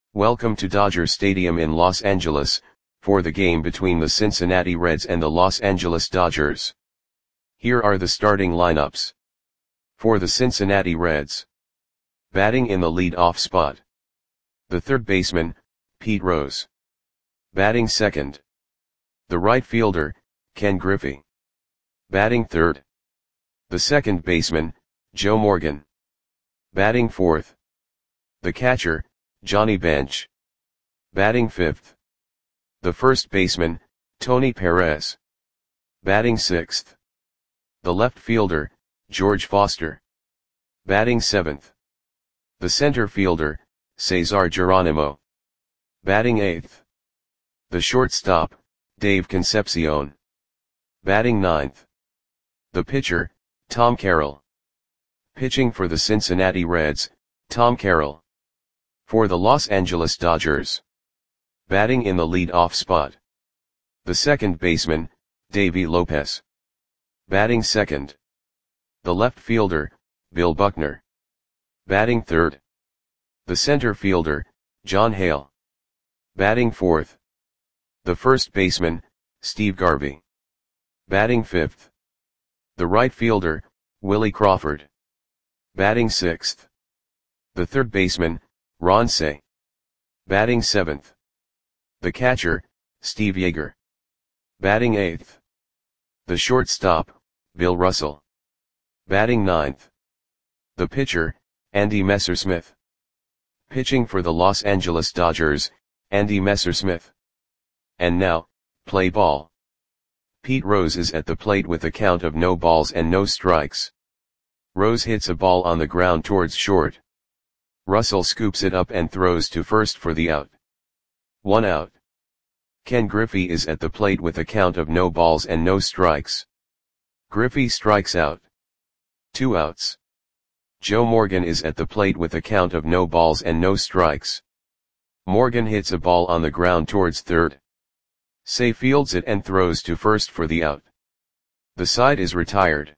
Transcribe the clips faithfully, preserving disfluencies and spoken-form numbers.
Welcome to Dodger Stadium in Los Angeles, for the game between the Cincinnati Reds and the Los Angeles Dodgers. Here are the starting lineups. For the Cincinnati Reds. Batting in the lead-off spot. The third baseman, Pete Rose. Batting second. The right fielder, Ken Griffey. Batting third. The second baseman, Joe Morgan. Batting fourth. The catcher, Johnny Bench. Batting fifth. The first baseman, Tony Perez. Batting sixth. The left fielder, George Foster. Batting seventh. The center fielder, Cesar Geronimo. Batting eighth. The shortstop, Dave Concepcion. Batting ninth. The pitcher, Tom Carroll. Pitching for the Cincinnati Reds, Tom Carroll. For the Los Angeles Dodgers. Batting in the lead-off spot. The second baseman, Davey Lopez. Batting second. The left fielder, Bill Buckner. Batting third. The center fielder, John Hale. Batting fourth. The first baseman, Steve Garvey. Batting fifth. The right fielder, Willie Crawford. Batting sixth. The third baseman, Ron Cey. Batting seventh. The catcher, Steve Yeager. Batting eighth. The shortstop, Bill Russell. Batting ninth. The pitcher, Andy Messersmith. Pitching for the Los Angeles Dodgers, Andy Messersmith. And now, play ball. Pete Rose is at the plate with a count of no balls and no strikes. Rose hits a ball on the ground towards short. Russell scoops it up and throws to first for the out. One out. Ken Griffey is at the plate with a count of no balls and no strikes. Griffey strikes out. Two outs. Joe Morgan is at the plate with a count of no balls and no strikes. Morgan hits a ball on the ground towards third. Cey fields it and throws to first for the out. The side is retired.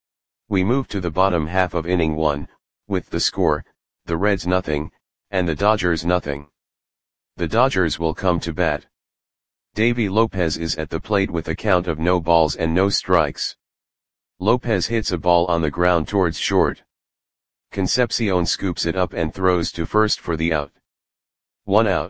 We move to the bottom half of inning one, with the score, the Reds nothing, and the Dodgers nothing. The Dodgers will come to bat. Davey Lopez is at the plate with a count of no balls and no strikes. Lopez hits a ball on the ground towards short. Concepcion scoops it up and throws to first for the out. One out.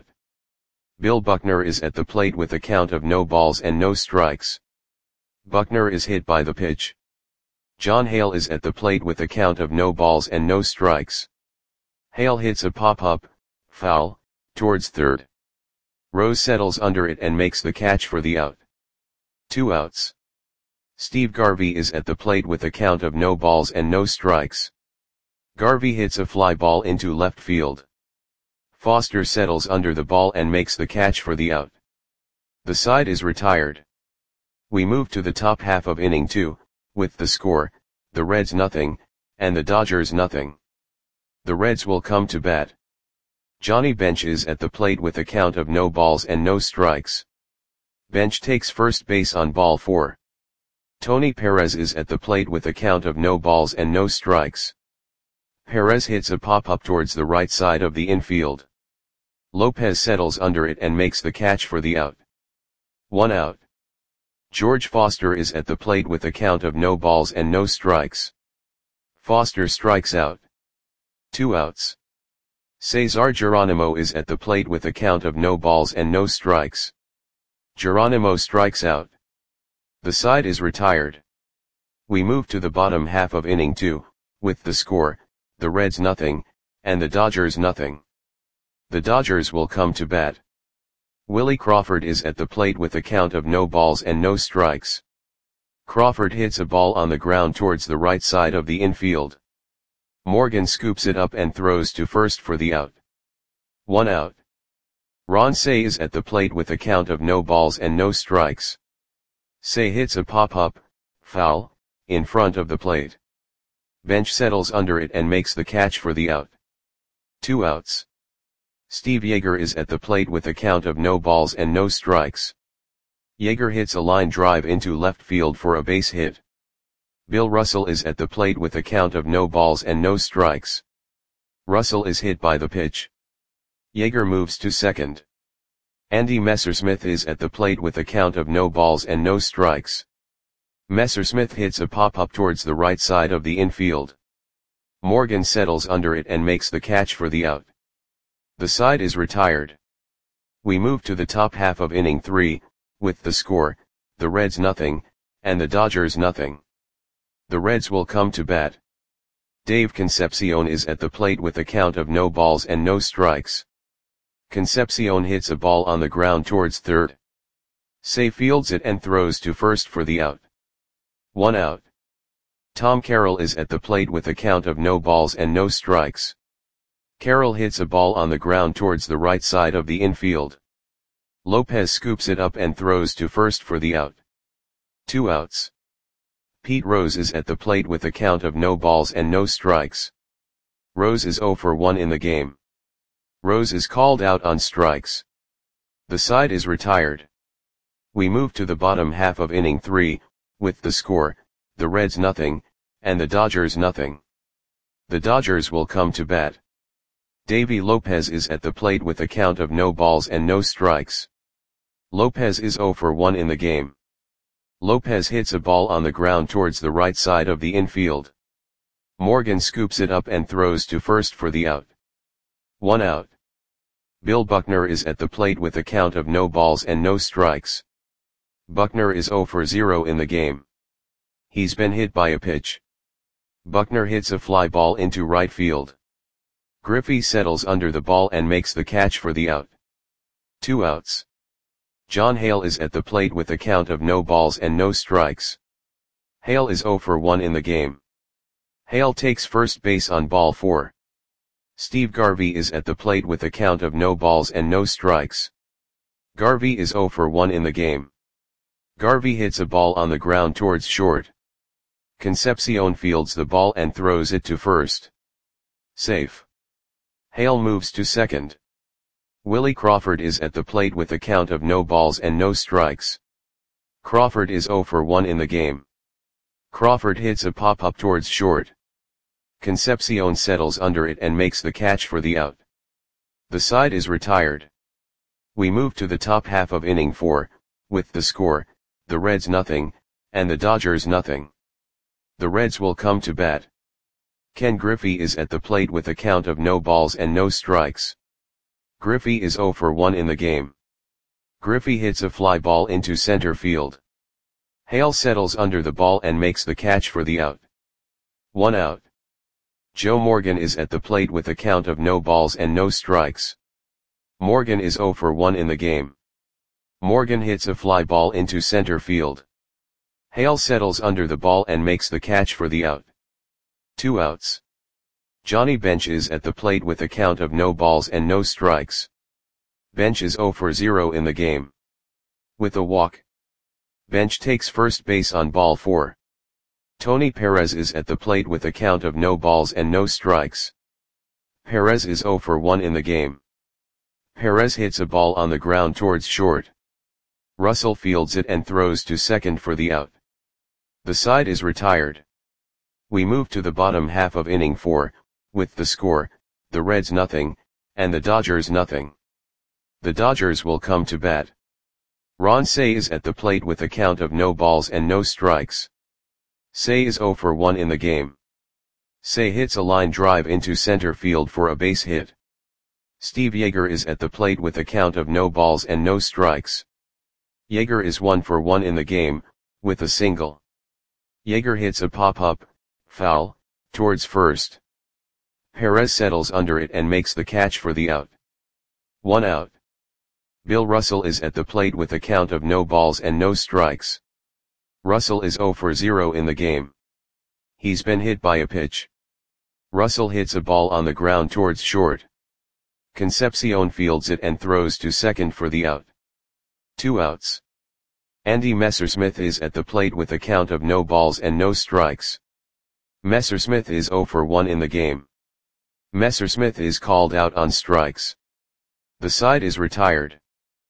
Bill Buckner is at the plate with a count of no balls and no strikes. Buckner is hit by the pitch. John Hale is at the plate with a count of no balls and no strikes. Hale hits a pop-up, foul, towards third. Rose settles under it and makes the catch for the out. Two outs. Steve Garvey is at the plate with a count of no balls and no strikes. Garvey hits a fly ball into left field. Foster settles under the ball and makes the catch for the out. The side is retired. We move to the top half of inning two, with the score, the Reds nothing, and the Dodgers nothing. The Reds will come to bat. Johnny Bench is at the plate with a count of no balls and no strikes. Bench takes first base on ball four. Tony Perez is at the plate with a count of no balls and no strikes. Perez hits a pop-up towards the right side of the infield. Lopez settles under it and makes the catch for the out. One out. George Foster is at the plate with a count of no balls and no strikes. Foster strikes out. Two outs. Cesar Geronimo is at the plate with a count of no balls and no strikes. Geronimo strikes out. The side is retired. We move to the bottom half of inning two, with the score, the Reds nothing, and the Dodgers nothing. The Dodgers will come to bat. Willie Crawford is at the plate with a count of no balls and no strikes. Crawford hits a ball on the ground towards the right side of the infield. Morgan scoops it up and throws to first for the out. One out. Ron Cey is at the plate with a count of no balls and no strikes. Cey hits a pop-up, foul, in front of the plate. Bench settles under it and makes the catch for the out. Two outs. Steve Yeager is at the plate with a count of no balls and no strikes. Yeager hits a line drive into left field for a base hit. Bill Russell is at the plate with a count of no balls and no strikes. Russell is hit by the pitch. Yeager moves to second. Andy Messersmith is at the plate with a count of no balls and no strikes. Messersmith hits a pop-up towards the right side of the infield. Morgan settles under it and makes the catch for the out. The side is retired. We move to the top half of inning three, with the score, the Reds nothing, and the Dodgers nothing. The Reds will come to bat. Dave Concepcion is at the plate with a count of no balls and no strikes. Concepcion hits a ball on the ground towards third. Say fields it and throws to first for the out. One out. Tom Carroll is at the plate with a count of no balls and no strikes. Carroll hits a ball on the ground towards the right side of the infield. Lopez scoops it up and throws to first for the out. Two outs. Pete Rose is at the plate with a count of no balls and no strikes. Rose is oh for one in the game. Rose is called out on strikes. The side is retired. We move to the bottom half of inning three, with the score, the Reds nothing, and the Dodgers nothing. The Dodgers will come to bat. Davy Lopez is at the plate with a count of no balls and no strikes. Lopez is oh for one in the game. Lopez hits a ball on the ground towards the right side of the infield. Morgan scoops it up and throws to first for the out. One out. Bill Buckner is at the plate with a count of no balls and no strikes. Buckner is oh for zero in the game. He's been hit by a pitch. Buckner hits a fly ball into right field. Griffey settles under the ball and makes the catch for the out. Two outs. John Hale is at the plate with a count of no balls and no strikes. Hale is oh for one in the game. Hale takes first base on ball four. Steve Garvey is at the plate with a count of no balls and no strikes. Garvey is oh for one in the game. Garvey hits a ball on the ground towards short. Concepcion fields the ball and throws it to first. Safe. Hale moves to second. Willie Crawford is at the plate with a count of no balls and no strikes. Crawford is oh for one in the game. Crawford hits a pop-up towards short. Concepcion settles under it and makes the catch for the out. The side is retired. We move to the top half of inning four, with the score, the Reds nothing, and the Dodgers nothing. The Reds will come to bat. Ken Griffey is at the plate with a count of no balls and no strikes. Griffey is oh for one in the game. Griffey hits a fly ball into center field. Hale settles under the ball and makes the catch for the out. One out. Joe Morgan is at the plate with a count of no balls and no strikes. Morgan is oh for one in the game. Morgan hits a fly ball into center field. Hale settles under the ball and makes the catch for the out. Two outs. Johnny Bench is at the plate with a count of no balls and no strikes. Bench is oh for zero in the game. With a walk. Bench takes first base on ball four. Tony Perez is at the plate with a count of no balls and no strikes. Perez is oh for one in the game. Perez hits a ball on the ground towards short. Russell fields it and throws to second for the out. The side is retired. We move to the bottom half of inning four, with the score, the Reds nothing, and the Dodgers nothing. The Dodgers will come to bat. Ron Cey is at the plate with a count of no balls and no strikes. Cey is oh for one in the game. Cey hits a line drive into center field for a base hit. Steve Yeager is at the plate with a count of no balls and no strikes. Yeager is one for one in the game, with a single. Yeager hits a pop-up, foul, towards first. Perez settles under it and makes the catch for the out. One out. Bill Russell is at the plate with a count of no balls and no strikes. Russell is oh for zero in the game. He's been hit by a pitch. Russell hits a ball on the ground towards short. Concepcion fields it and throws to second for the out. Two outs. Andy Messersmith is at the plate with a count of no balls and no strikes. Messersmith is oh for one in the game. Messersmith is called out on strikes. The side is retired.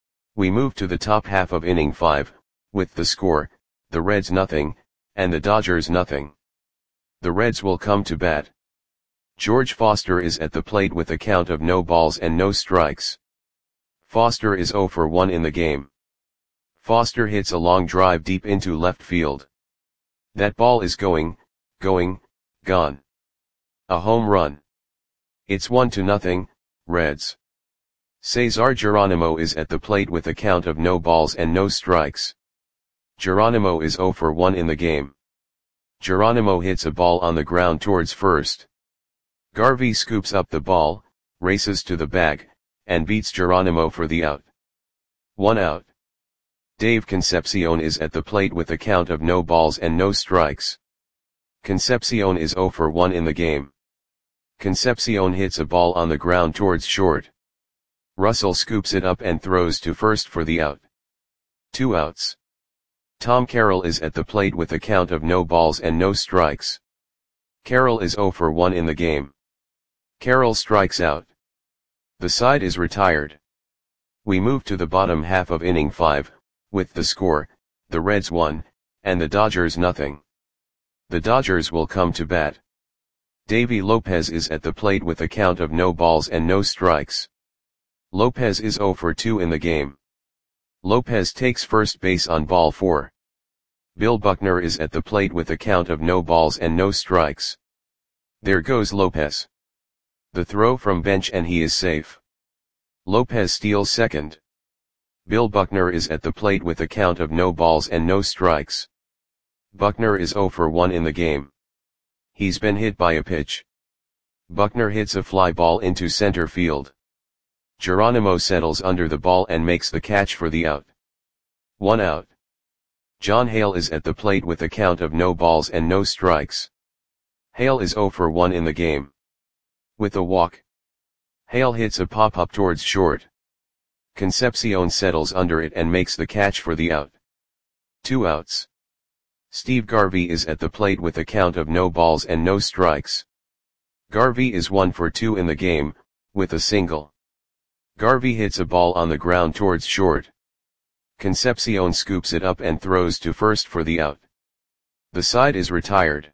We move to the top half of inning five, with the score, the Reds nothing, and the Dodgers nothing. The Reds will come to bat. George Foster is at the plate with a count of no balls and no strikes. Foster is zero for one in the game. Foster hits a long drive deep into left field. That ball is going, going, gone. A home run. It's one to nothing, Reds. Cesar Geronimo is at the plate with a count of no balls and no strikes. Geronimo is zero for one in the game. Geronimo hits a ball on the ground towards first. Garvey scoops up the ball, races to the bag, and beats Geronimo for the out. One out. Dave Concepcion is at the plate with a count of no balls and no strikes. Concepcion is zero for one in the game. Concepcion hits a ball on the ground towards short. Russell scoops it up and throws to first for the out. Two outs. Tom Carroll is at the plate with a count of no balls and no strikes. Carroll is zero for one in the game. Carroll strikes out. The side is retired. We move to the bottom half of inning five, with the score, the Reds one, and the Dodgers nothing. The Dodgers will come to bat. Davy Lopez is at the plate with a count of no balls and no strikes. Lopez is zero for two in the game. Lopez takes first base on ball four. Bill Buckner is at the plate with a count of no balls and no strikes. There goes Lopez. The throw from bench and he is safe. Lopez steals second. Bill Buckner is at the plate with a count of no balls and no strikes. Buckner is zero for one in the game. He's been hit by a pitch. Buckner hits a fly ball into center field. Geronimo settles under the ball and makes the catch for the out. One out. John Hale is at the plate with a count of no balls and no strikes. Hale is zero for one in the game. With a walk. Hale hits a pop-up towards short. Concepcion settles under it and makes the catch for the out. Two outs. Steve Garvey is at the plate with a count of no balls and no strikes. Garvey is one for two in the game, with a single. Garvey hits a ball on the ground towards short. Concepcion scoops it up and throws to first for the out. The side is retired.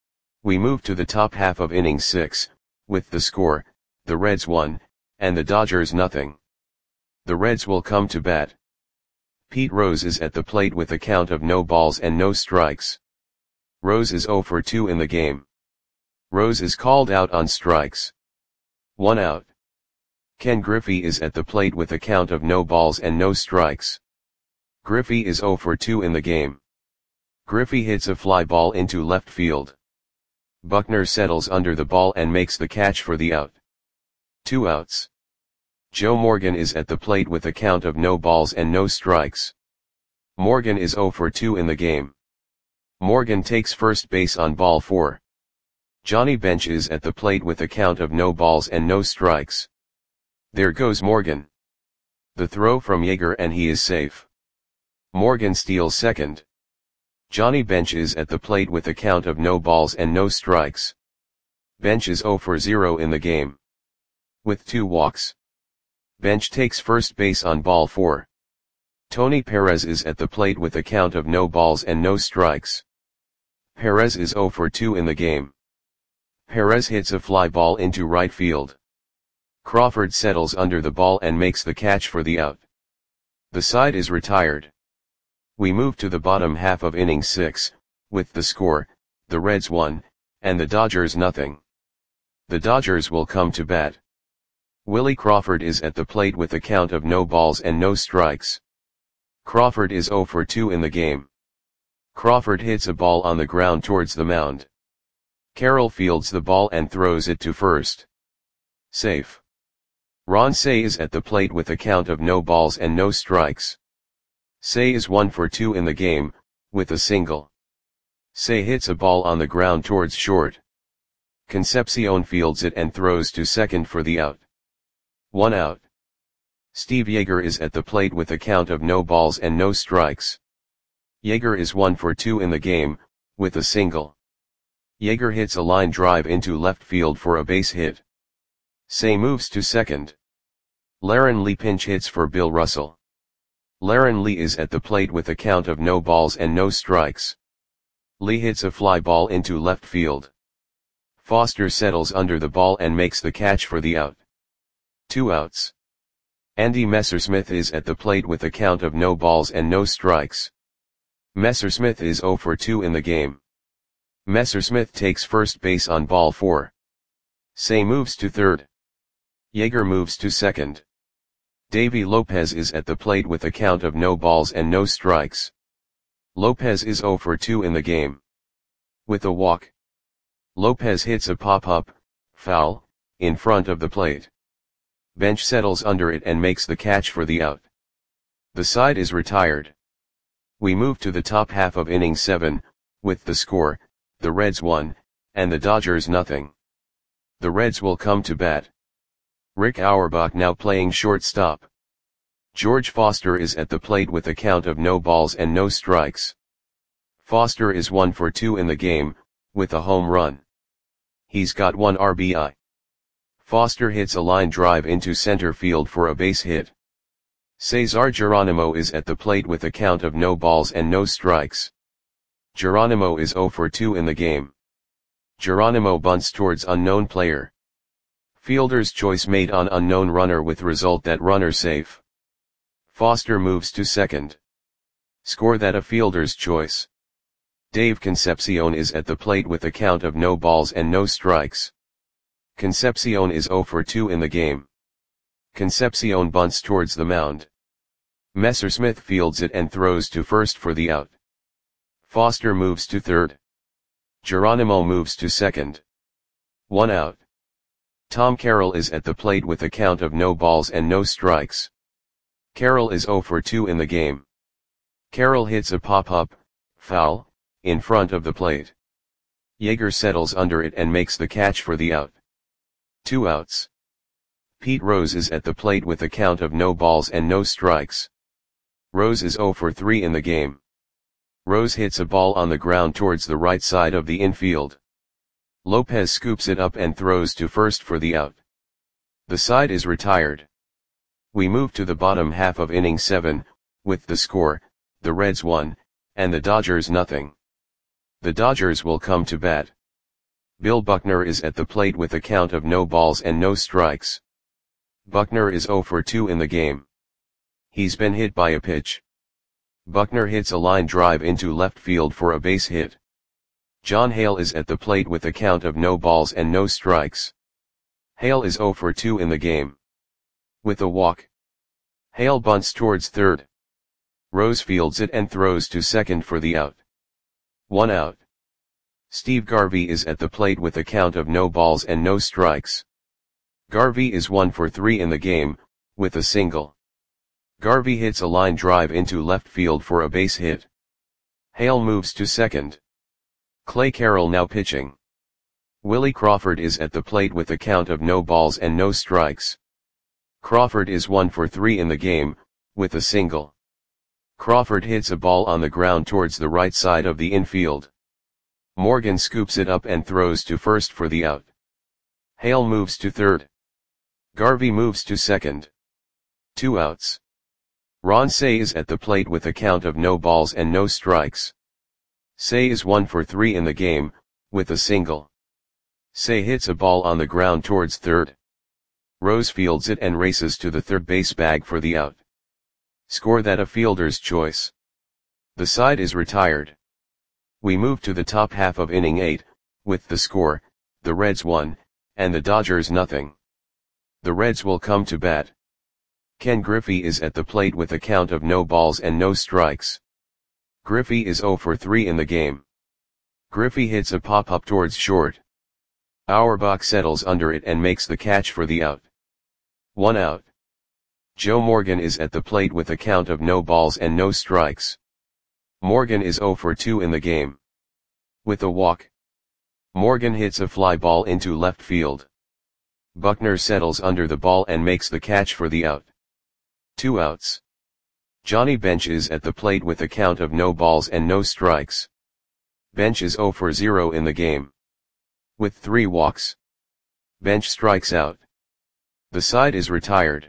We move to the top half of inning six, with the score, the Reds one, and the Dodgers nothing. The Reds will come to bat. Pete Rose is at the plate with a count of no balls and no strikes. Rose is zero for two in the game. Rose is called out on strikes. One out. Ken Griffey is at the plate with a count of no balls and no strikes. Griffey is zero for two in the game. Griffey hits a fly ball into left field. Buckner settles under the ball and makes the catch for the out. Two outs. Joe Morgan is at the plate with a count of no balls and no strikes. Morgan is zero for two in the game. Morgan takes first base on ball four. Johnny Bench is at the plate with a count of no balls and no strikes. There goes Morgan. The throw from Yeager and he is safe. Morgan steals second. Johnny Bench is at the plate with a count of no balls and no strikes. Bench is zero for zero in the game. With two walks. Bench takes first base on ball four. Tony Perez is at the plate with a count of no balls and no strikes. Perez is zero for two in the game. Perez hits a fly ball into right field. Crawford settles under the ball and makes the catch for the out. The side is retired. We move to the bottom half of inning six, with the score, the Reds one, and the Dodgers nothing. The Dodgers will come to bat. Willie Crawford is at the plate with a count of no balls and no strikes. Crawford is zero for two in the game. Crawford hits a ball on the ground towards the mound. Carroll fields the ball and throws it to first. Safe. Ron Cey is at the plate with a count of no balls and no strikes. Cey is one for two in the game, with a single. Cey hits a ball on the ground towards short. Concepcion fields it and throws to second for the out. One out. Steve Yeager is at the plate with a count of no balls and no strikes. Yeager is one for two in the game, with a single. Yeager hits a line drive into left field for a base hit. Cey moves to second. Laren Lee pinch hits for Bill Russell. Laren Lee is at the plate with a count of no balls and no strikes. Lee hits a fly ball into left field. Foster settles under the ball and makes the catch for the out. Two outs. Andy Messersmith is at the plate with a count of no balls and no strikes. Messersmith is oh for two in the game. Messersmith takes first base on ball four. Say moves to third. Yeager moves to second. Davy Lopez is at the plate with a count of no balls and no strikes. Lopez is oh for two in the game. With a walk. Lopez hits a pop-up, foul, in front of the plate. Bench settles under it and makes the catch for the out. The side is retired. We move to the top half of inning seven, with the score, the Reds one, and the Dodgers nothing. The Reds will come to bat. Rick Auerbach now playing shortstop. George Foster is at the plate with a count of no balls and no strikes. Foster is one for two in the game, with a home run. He's got one R B I. Foster hits a line drive into center field for a base hit. Cesar Geronimo is at the plate with a count of no balls and no strikes. Geronimo is oh for two in the game. Geronimo bunts towards unknown player. Fielder's choice made on unknown runner with result that runner safe. Foster moves to second. Score that a fielder's choice. Dave Concepcion is at the plate with a count of no balls and no strikes. Concepcion is oh for two in the game. Concepcion bunts towards the mound. Messersmith fields it and throws to first for the out. Foster moves to third. Geronimo moves to second. One out. Tom Carroll is at the plate with a count of no balls and no strikes. Carroll is oh for two in the game. Carroll hits a pop-up, foul, in front of the plate. Yeager settles under it and makes the catch for the out. Two outs. Pete Rose is at the plate with a count of no balls and no strikes. Rose is oh for three in the game. Rose hits a ball on the ground towards the right side of the infield. Lopez scoops it up and throws to first for the out. The side is retired. We move to the bottom half of inning seven, with the score, the Reds one, and the Dodgers nothing. The Dodgers will come to bat. Bill Buckner is at the plate with a count of no balls and no strikes. Buckner is oh for two in the game. He's been hit by a pitch. Buckner hits a line drive into left field for a base hit. John Hale is at the plate with a count of no balls and no strikes. Hale is oh for two in the game. With a walk. Hale bunts towards third. Rose fields it and throws to second for the out. One out. Steve Garvey is at the plate with a count of no balls and no strikes. Garvey is one for three in the game, with a single. Garvey hits a line drive into left field for a base hit. Hale moves to second. Clay Carroll now pitching. Willie Crawford is at the plate with a count of no balls and no strikes. Crawford is one for three in the game, with a single. Crawford hits a ball on the ground towards the right side of the infield. Morgan scoops it up and throws to first for the out. Hale moves to third. Garvey moves to second. Two outs. Ron Cey is at the plate with a count of no balls and no strikes. Cey is one for three in the game, with a single. Cey hits a ball on the ground towards third. Rose fields it and races to the third base bag for the out. Score that a fielder's choice. The side is retired. We move to the top half of inning eight, with the score, the Reds one, and the Dodgers nothing. The Reds will come to bat. Ken Griffey is at the plate with a count of no balls and no strikes. Griffey is oh for three in the game. Griffey hits a pop-up towards short. Auerbach settles under it and makes the catch for the out. One out. Joe Morgan is at the plate with a count of no balls and no strikes. Morgan is oh for two in the game. With a walk. Morgan hits a fly ball into left field. Buckner settles under the ball and makes the catch for the out. Two outs. Johnny Bench is at the plate with a count of no balls and no strikes. Bench is oh for zero in the game. With three walks. Bench strikes out. The side is retired.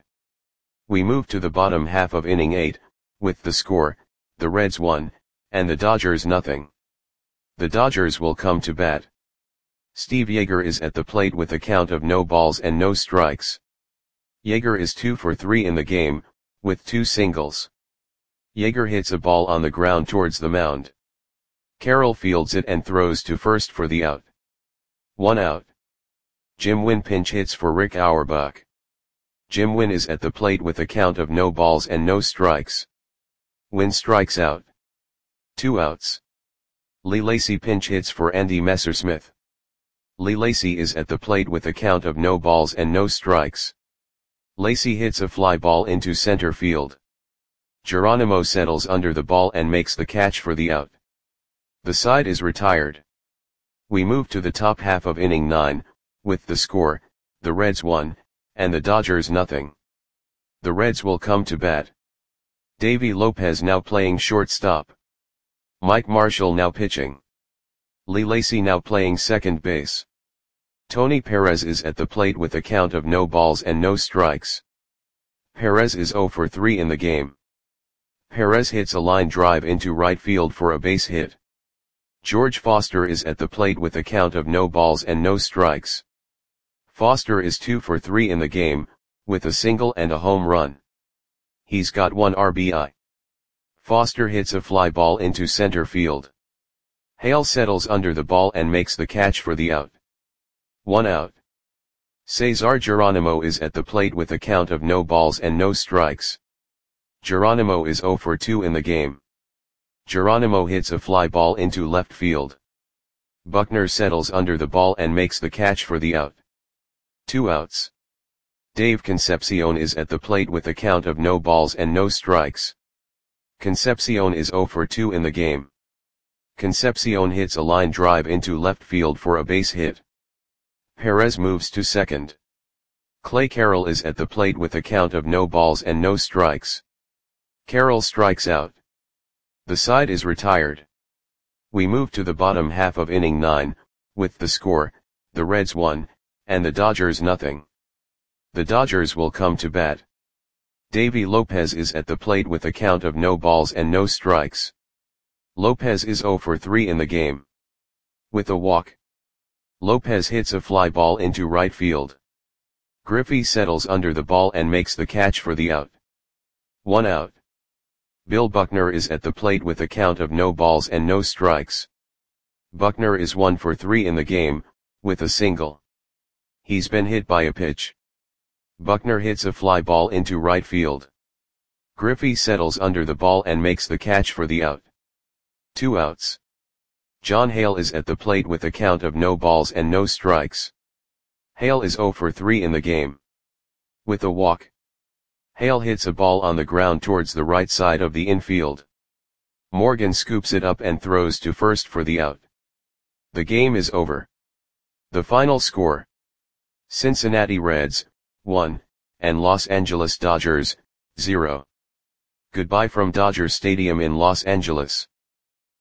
We move to the bottom half of inning eight, with the score, the Reds one, and the Dodgers nothing. The Dodgers will come to bat. Steve Yeager is at the plate with a count of no balls and no strikes. Yeager is two for three in the game, with two singles. Yeager hits a ball on the ground towards the mound. Carroll fields it and throws to first for the out. One out. Jim Wynn pinch hits for Rick Auerbach. Jim Wynn is at the plate with a count of no balls and no strikes. Wynn strikes out. Two outs. Lee Lacy pinch hits for Andy Messersmith. Lee Lacy is at the plate with a count of no balls and no strikes. Lacy hits a fly ball into center field. Geronimo settles under the ball and makes the catch for the out. The side is retired. We move to the top half of inning nine, with the score, the Reds one, and the Dodgers nothing. The Reds will come to bat. Davy Lopez now playing shortstop. Mike Marshall now pitching. Lee Lacy now playing second base. Tony Perez is at the plate with a count of no balls and no strikes. Perez is zero for three in the game. Perez hits a line drive into right field for a base hit. George Foster is at the plate with a count of no balls and no strikes. Foster is two for three in the game, with a single and a home run. He's got one R B I. Foster hits a fly ball into center field. Hale settles under the ball and makes the catch for the out. One out. Cesar Geronimo is at the plate with a count of no balls and no strikes. Geronimo is zero for two in the game. Geronimo hits a fly ball into left field. Buckner settles under the ball and makes the catch for the out. Two outs. Dave Concepcion is at the plate with a count of no balls and no strikes. Concepcion is zero for two in the game. Concepcion hits a line drive into left field for a base hit. Perez moves to second. Clay Carroll is at the plate with a count of no balls and no strikes. Carroll strikes out. The side is retired. We move to the bottom half of inning nine, with the score, the Reds one, and the Dodgers nothing. The Dodgers will come to bat. Davy Lopez is at the plate with a count of no balls and no strikes. Lopez is zero for three in the game. With a walk. Lopez hits a fly ball into right field. Griffey settles under the ball and makes the catch for the out. One out. Bill Buckner is at the plate with a count of no balls and no strikes. Buckner is one for three in the game, with a single. He's been hit by a pitch. Buckner hits a fly ball into right field. Griffey settles under the ball and makes the catch for the out. Two outs. John Hale is at the plate with a count of no balls and no strikes. Hale is zero for three in the game. With a walk. Hale hits a ball on the ground towards the right side of the infield. Morgan scoops it up and throws to first for the out. The game is over. The final score. Cincinnati Reds, one, and Los Angeles Dodgers, zero. Goodbye from Dodger Stadium in Los Angeles.